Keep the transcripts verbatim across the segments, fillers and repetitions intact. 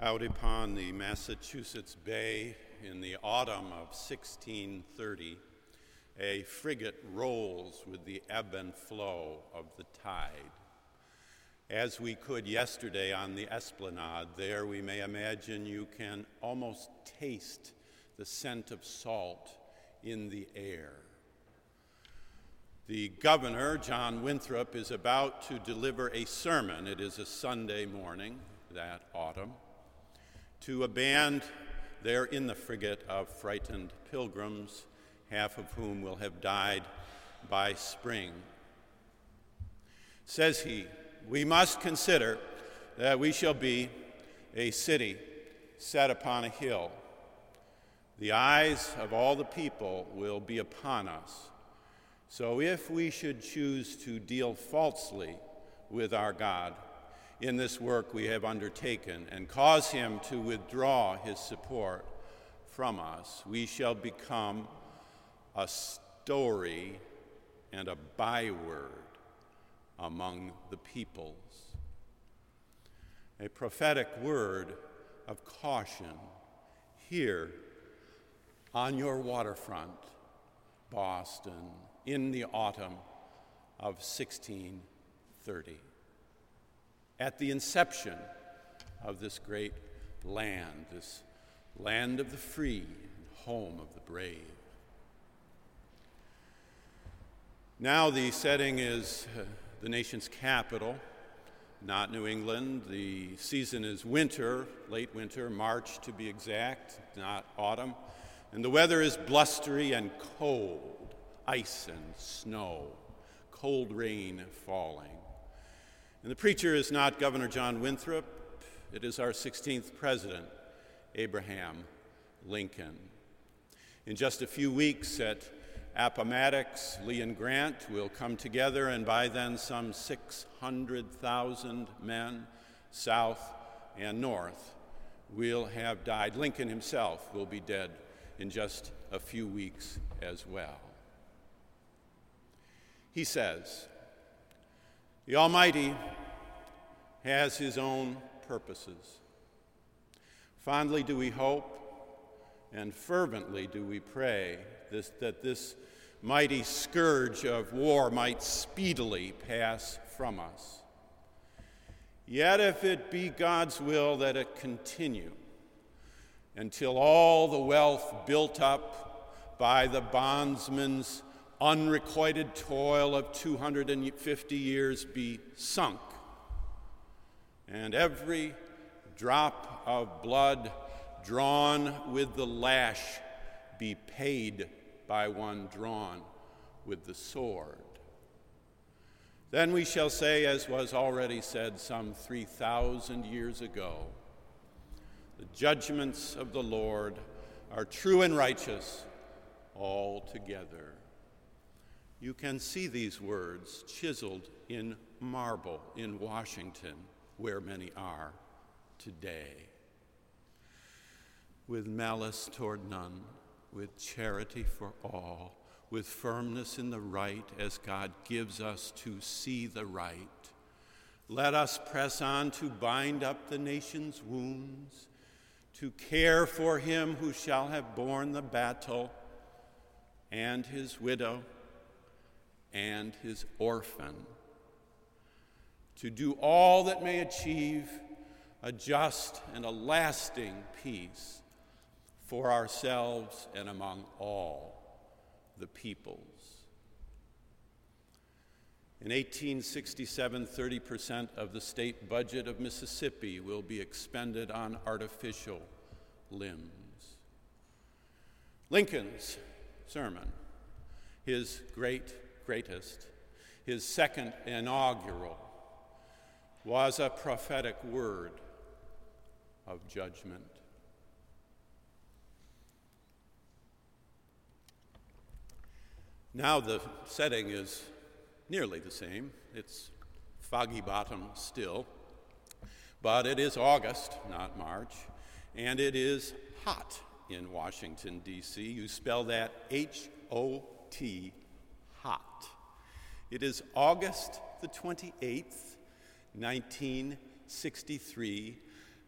Out upon the Massachusetts Bay in the autumn of sixteen thirty, a frigate rolls with the ebb and flow of the tide. As we could yesterday on the Esplanade, there we may imagine you can almost taste the scent of salt in the air. The governor, John Winthrop, is about to deliver a sermon. It is a Sunday morning that autumn, to a band there in the frigate of frightened pilgrims, half of whom will have died by spring. Says he, "We must consider that we shall be a city set upon a hill. The eyes of all the people will be upon us. So if we should choose to deal falsely with our God in this work we have undertaken and cause him to withdraw his support from us, we shall become a story and a byword among the peoples." A prophetic word of caution here on your waterfront, Boston, in the autumn of sixteen thirty. At the inception of this great land, this land of the free, home of the brave. Now the setting is uh, the nation's capital, not New England. The season is winter, late winter, March to be exact, not autumn. And the weather is blustery and cold, ice and snow, cold rain falling. And the preacher is not Governor John Winthrop, it is our sixteenth president, Abraham Lincoln. In just a few weeks at Appomattox, Lee and Grant will come together, and by then some six hundred thousand men, south and north, will have died. Lincoln himself will be dead in just a few weeks as well. He says, "The Almighty has his own purposes. Fondly do we hope and fervently do we pray this, that this mighty scourge of war might speedily pass from us. Yet if it be God's will that it continue until all the wealth built up by the bondsman's unrequited toil of two hundred fifty years be sunk, and every drop of blood drawn with the lash be paid by one drawn with the sword. Then we shall say, as was already said some three thousand years ago, the judgments of the Lord are true and righteous altogether." You can see these words chiseled in marble in Washington, where many are today. With malice toward none, with charity for all, with firmness in the right as God gives us to see the right, let us press on to bind up the nation's wounds, to care for him who shall have borne the battle, and his widow, and his orphan, to do all that may achieve a just and a lasting peace for ourselves and among all the peoples. In eighteen sixty-seven, thirty percent of the state budget of Mississippi will be expended on artificial limbs. Lincoln's sermon, his great greatest, his second inaugural, was a prophetic word of judgment. Now the setting is nearly the same. It's Foggy Bottom still, but it is August, not March, and it is hot in Washington, D C You spell that H O T, hot. It is August the twenty-eighth, nineteen sixty-three,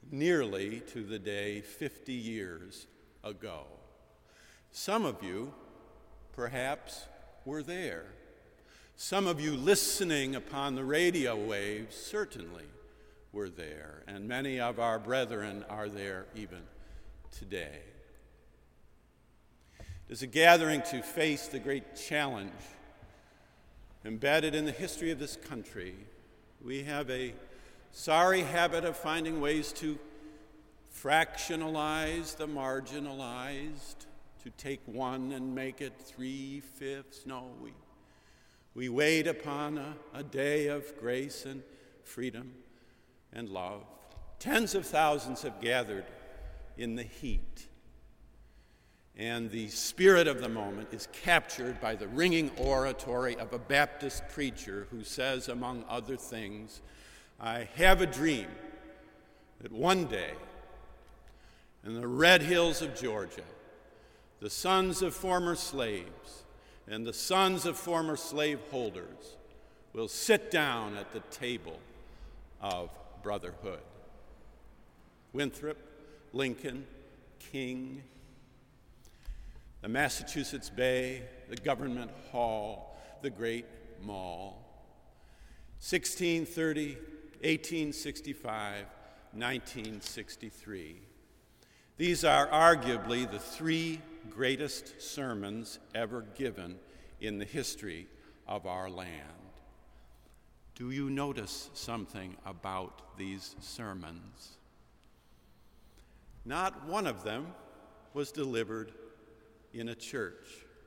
nearly to the day fifty years ago. Some of you, perhaps, were there. Some of you listening upon the radio waves certainly were there, and many of our brethren are there even today. It is a gathering to face the great challenge embedded in the history of this country. We have a sorry habit of finding ways to fractionalize the marginalized, to take one and make it three-fifths. No, we, we wait upon a, a day of grace and freedom and love. Tens of thousands have gathered in the heat, and the spirit of the moment is captured by the ringing oratory of a Baptist preacher who says, among other things, "I have a dream that one day in the red hills of Georgia, the sons of former slaves and the sons of former slaveholders will sit down at the table of brotherhood." Winthrop, Lincoln, King, the Massachusetts Bay, the Government Hall, the Great Mall. sixteen thirty, eighteen sixty-five, nineteen sixty-three. These are arguably the three greatest sermons ever given in the history of our land. Do you notice something about these sermons? Not one of them was delivered in a church.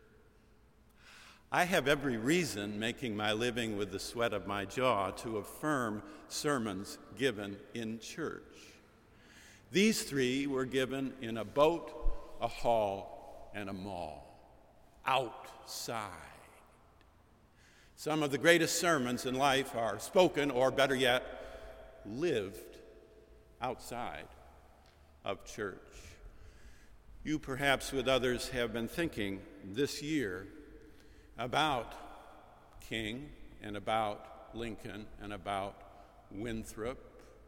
I have every reason, making my living with the sweat of my jaw, to affirm sermons given in church. These three were given in a boat, a hall, and a mall, outside. Some of the greatest sermons in life are spoken, or better yet, lived outside of church. You perhaps with others have been thinking this year about King and about Lincoln and about Winthrop.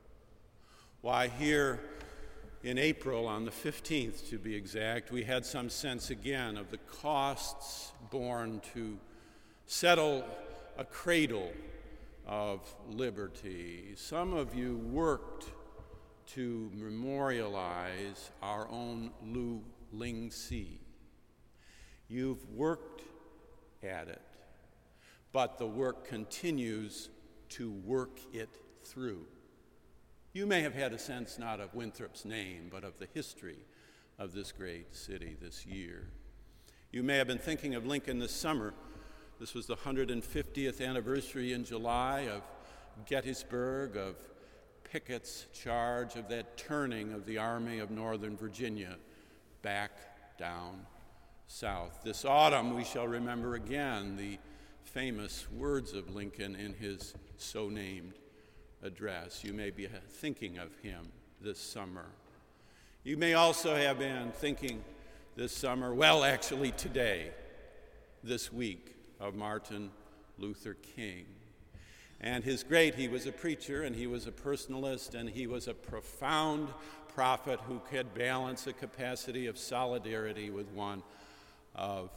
Why, here in April, on the fifteenth to be exact, we had some sense again of the costs borne to settle a cradle of liberty. Some of you worked to memorialize our own Lu Ling Si. You've worked at it, but the work continues to work it through. You may have had a sense not of Winthrop's name, but of the history of this great city this year. You may have been thinking of Lincoln this summer. This was the one hundred fiftieth anniversary in July of Gettysburg, of Pickett's charge, of that turning of the Army of Northern Virginia back down south. This autumn, we shall remember again the famous words of Lincoln in his so-named address. You may be thinking of him this summer. You may also have been thinking this summer, well, actually today, this week, of Martin Luther King. And his great, he was a preacher, and he was a personalist, and he was a profound prophet who could balance a capacity of solidarity with one of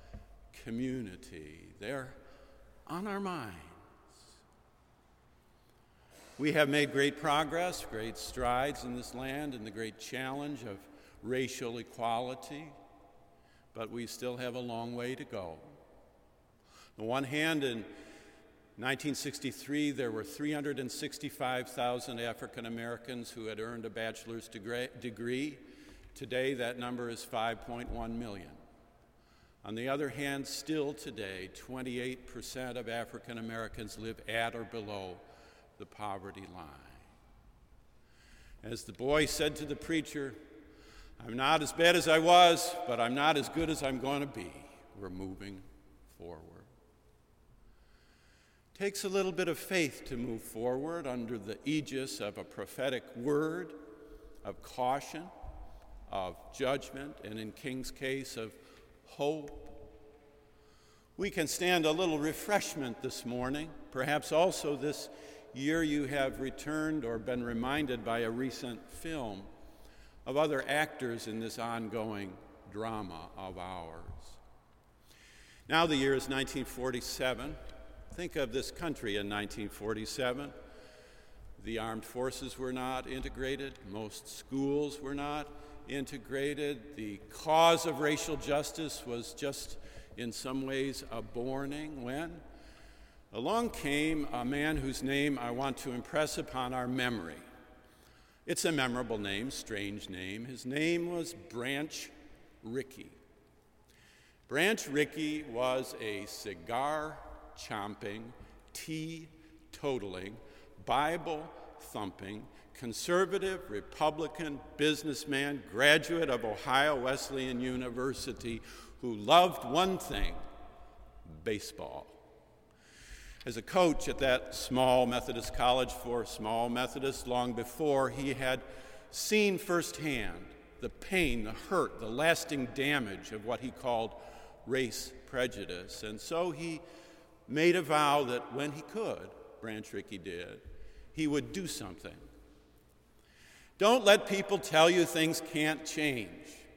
community. They're on our minds. We have made great progress, great strides in this land in the great challenge of racial equality, but we still have a long way to go. On the one hand, in nineteen sixty-three, there were three hundred sixty-five thousand African Americans who had earned a bachelor's degree. Today, that number is five point one million. On the other hand, still today, twenty-eight percent of African Americans live at or below the poverty line. As the boy said to the preacher, "I'm not as bad as I was, but I'm not as good as I'm going to be." We're moving forward. It takes a little bit of faith to move forward under the aegis of a prophetic word, of caution, of judgment, and in King's case, of hope. We can stand a little refreshment this morning, perhaps also this year you have returned or been reminded by a recent film of other actors in this ongoing drama of ours. Now the year is nineteen forty-seven. Think of this country in nineteen forty-seven. The armed forces were not integrated. Most schools were not integrated. The cause of racial justice was just in some ways a borning when along came a man whose name I want to impress upon our memory. It's a memorable name, strange name. His name was Branch Rickey. Branch Rickey was a cigar-chomping, tea-totaling, Bible-thumping, conservative, Republican businessman, graduate of Ohio Wesleyan University, who loved one thing, baseball. As a coach at that small Methodist college for small Methodists long before, he had seen firsthand the pain, the hurt, the lasting damage of what he called race prejudice. And so he made a vow that when he could, Branch Rickey did, he would do something. Don't let people tell you things can't change.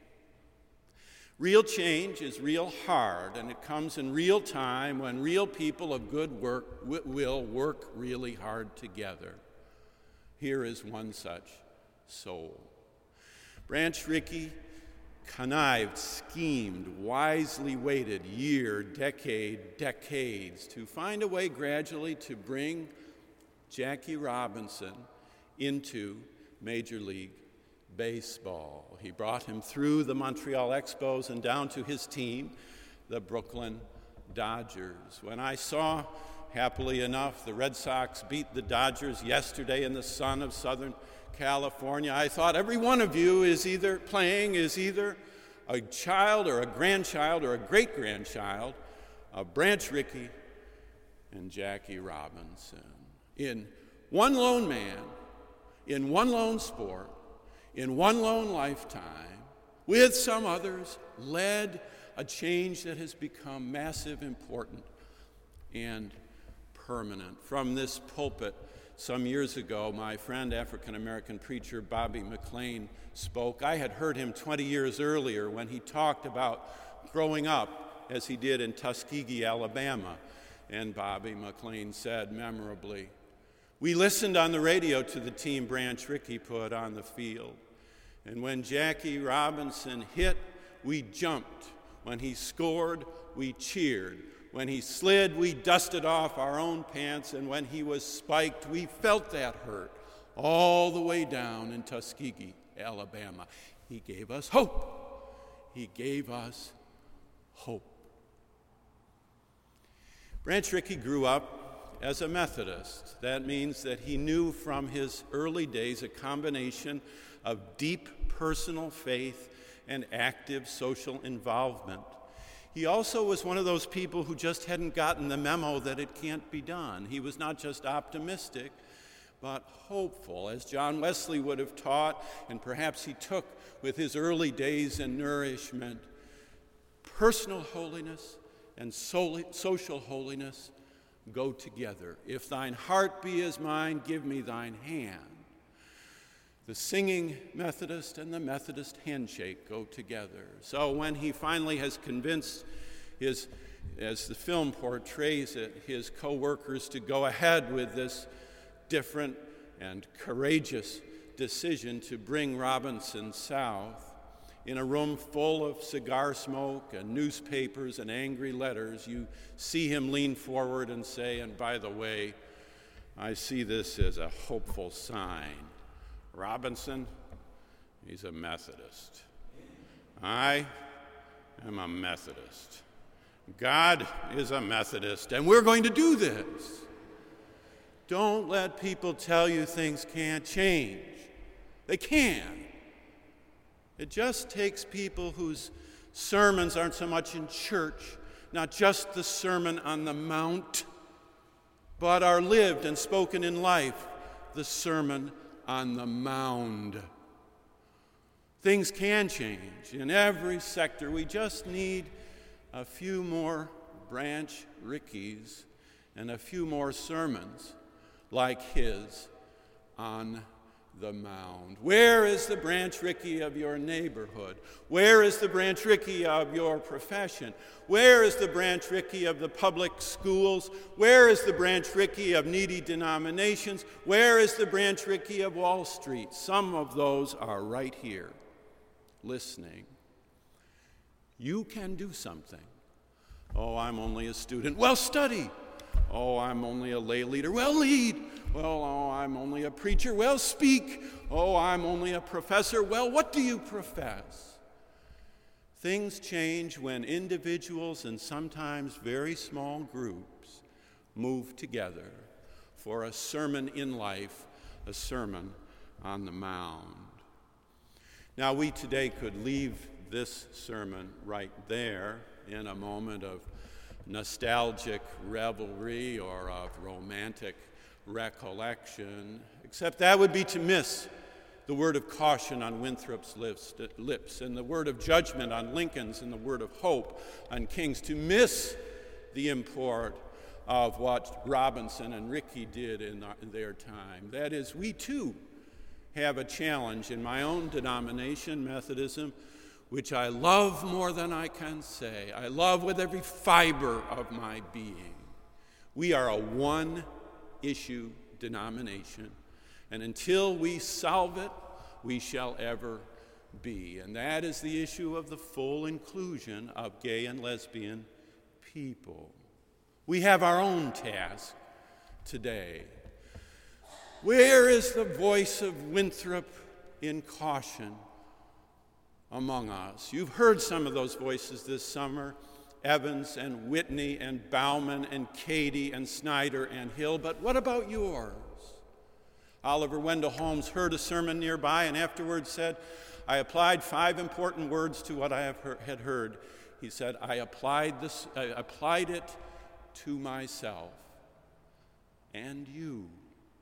Real change is real hard, and it comes in real time when real people of good work will work really hard together. Here is one such soul. Branch Rickey connived, schemed, wisely waited year, decade, decades to find a way gradually to bring Jackie Robinson into Major League Baseball. He brought him through the Montreal Expos and down to his team, the Brooklyn Dodgers. When I saw, happily enough, the Red Sox beat the Dodgers yesterday in the sun of Southern California, I thought every one of you is either playing, is either a child or a grandchild or a great-grandchild of Branch Rickey and Jackie Robinson. In one lone man, in one lone sport, in one lone lifetime, with some others, led a change that has become massive, important, and permanent. From this pulpit some years ago, my friend, African-American preacher Bobby McLean, spoke. I had heard him twenty years earlier when he talked about growing up, as he did in Tuskegee, Alabama. And Bobby McLean said memorably, "We listened on the radio to the team Branch Rickey put on the field. And when Jackie Robinson hit, we jumped. When he scored, we cheered. When he slid, we dusted off our own pants. And when he was spiked, we felt that hurt all the way down in Tuskegee, Alabama. He gave us hope. He gave us hope." Branch Rickey grew up as a Methodist. That means that he knew from his early days a combination of deep personal faith and active social involvement. He also was one of those people who just hadn't gotten the memo that it can't be done. He was not just optimistic, but hopeful, as John Wesley would have taught, and perhaps he took with his early days in nourishment. Personal holiness and social holiness go together. If thine heart be as mine, give me thine hand. The singing Methodist and the Methodist handshake go together. So when he finally has convinced his, as the film portrays it, his co-workers to go ahead with this different and courageous decision to bring Robinson south, in a room full of cigar smoke and newspapers and angry letters, you see him lean forward and say, "And by the way, I see this as a hopeful sign. Robinson, he's a Methodist. I am a Methodist. God is a Methodist, and we're going to do this. Don't let people tell you things can't change. They can. It just takes people whose sermons aren't so much in church, not just the Sermon on the Mount, but are lived and spoken in life, the Sermon on the Mound. Things can change in every sector. We just need a few more Branch Rickeys and a few more sermons like his on the mound? Where is the Branch Rickey of your neighborhood? Where is the Branch Rickey of your profession? Where is the Branch Rickey of the public schools? Where is the Branch Rickey of needy denominations? Where is the Branch Rickey of Wall Street? Some of those are right here, listening. You can do something. Oh, I'm only a student. Well, study. Oh, I'm only a lay leader. Well, lead. Well, oh, I'm only a preacher. Well, speak. Oh, I'm only a professor. Well, what do you profess? Things change when individuals and sometimes very small groups move together for a sermon in life, a sermon on the mound. Now, we today could leave this sermon right there in a moment of nostalgic revelry or of romantic recollection, except that would be to miss the word of caution on Winthrop's lips, and the word of judgment on Lincoln's, and the word of hope on King's, to miss the import of what Robinson and Rickey did in their time. That is, we too have a challenge in my own denomination, Methodism, which I love more than I can say. I love with every fiber of my being. We are a one-issue denomination, and until we solve it, we shall ever be. And that is the issue of the full inclusion of gay and lesbian people. We have our own task today. Where is the voice of Winthrop in caution among us? You've heard some of those voices this summer, Evans and Whitney and Bauman and Cady and Snyder and Hill, but what about yours? Oliver Wendell Holmes heard a sermon nearby and afterwards said, I applied five important words to what I have heard, had heard. He said, I applied, this, I applied it to myself and you.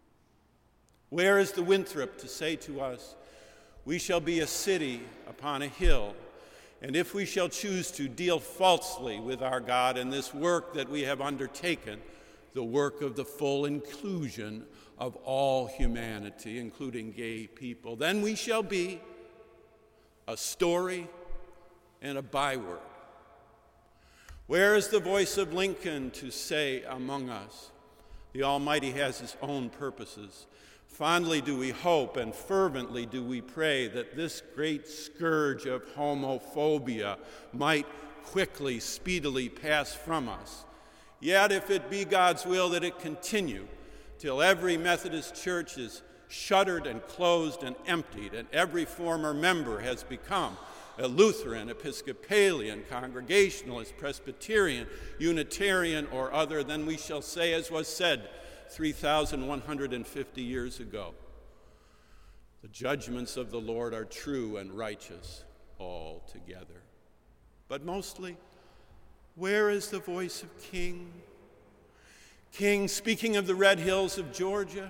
Where is the Winthrop to say to us, we shall be a city upon a hill, and if we shall choose to deal falsely with our God in this work that we have undertaken, the work of the full inclusion of all humanity, including gay people, then we shall be a story and a byword. Where is the voice of Lincoln to say among us, the Almighty has his own purposes? Fondly do we hope and fervently do we pray that this great scourge of homophobia might quickly, speedily pass from us. Yet if it be God's will that it continue till every Methodist church is shuttered and closed and emptied, and every former member has become a Lutheran, Episcopalian, Congregationalist, Presbyterian, Unitarian, or other, then we shall say, as was said three thousand one hundred fifty years ago, the judgments of the Lord are true and righteous altogether. But mostly, where is the voice of King? King, speaking of the red hills of Georgia,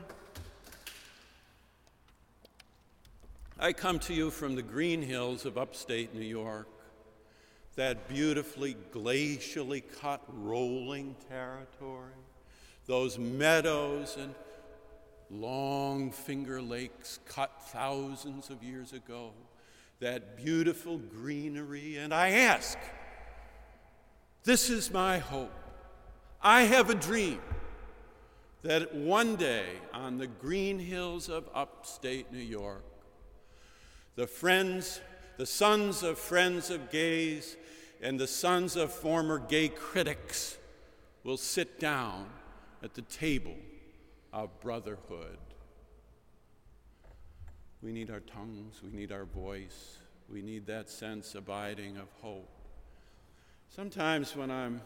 I come to you from the green hills of upstate New York, that beautifully glacially cut rolling territory, those meadows and long Finger Lakes cut thousands of years ago, that beautiful greenery. And I ask, this is my hope. I have a dream that one day on the green hills of upstate New York, the friends, the sons of friends of gays and the sons of former gay critics will sit down at the table of brotherhood. We need our tongues, we need our voice, we need that sense abiding of hope. Sometimes when I'm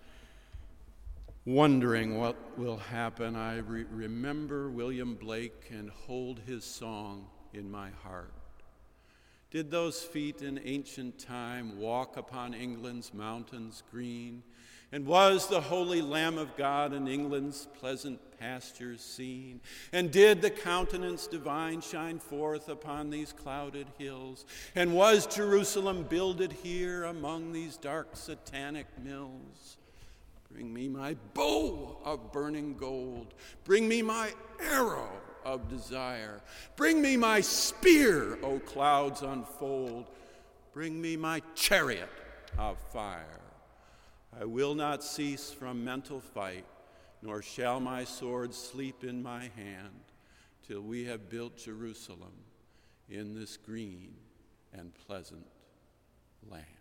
wondering what will happen, I re- remember William Blake and hold his song in my heart. Did those feet in ancient time walk upon England's mountains green? And was the holy Lamb of God in England's pleasant pastures seen? And did the countenance divine shine forth upon these clouded hills? And was Jerusalem builded here among these dark satanic mills? Bring me my bow of burning gold. Bring me my arrow of desire. Bring me my spear, O clouds unfold. Bring me my chariot of fire. I will not cease from mental fight, nor shall my sword sleep in my hand, till we have built Jerusalem in this green and pleasant land.